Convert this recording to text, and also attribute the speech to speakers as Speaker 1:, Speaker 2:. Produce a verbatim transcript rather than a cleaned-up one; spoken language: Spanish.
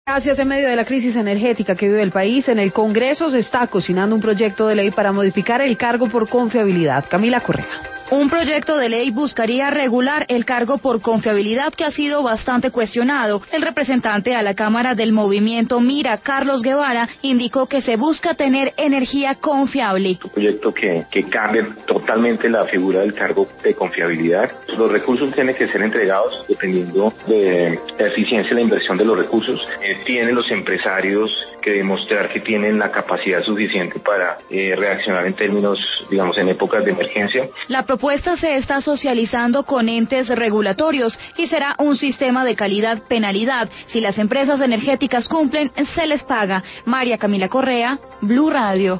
Speaker 1: Gracias. En medio de la crisis energética que vive el país, en el Congreso se está cocinando un proyecto de ley para modificar el cargo por confiabilidad. Camila Correa.
Speaker 2: Un proyecto de ley buscaría regular el cargo por confiabilidad que ha sido bastante cuestionado. El representante a la Cámara del Movimiento Mira, Carlos Guevara, indicó que se busca tener energía confiable.
Speaker 3: Un proyecto que, que cambie totalmente la figura del cargo de confiabilidad. Los recursos tienen que ser entregados dependiendo de la eficiencia de la inversión de los recursos. Eh, tienen los empresarios que demostrar que tienen la capacidad suficiente para eh, reaccionar en términos, digamos, en épocas de emergencia.
Speaker 2: La propuesta se está socializando con entes regulatorios y será un sistema de calidad-penalidad. Si las empresas energéticas cumplen, se les paga. María Camila Correa, Blue Radio.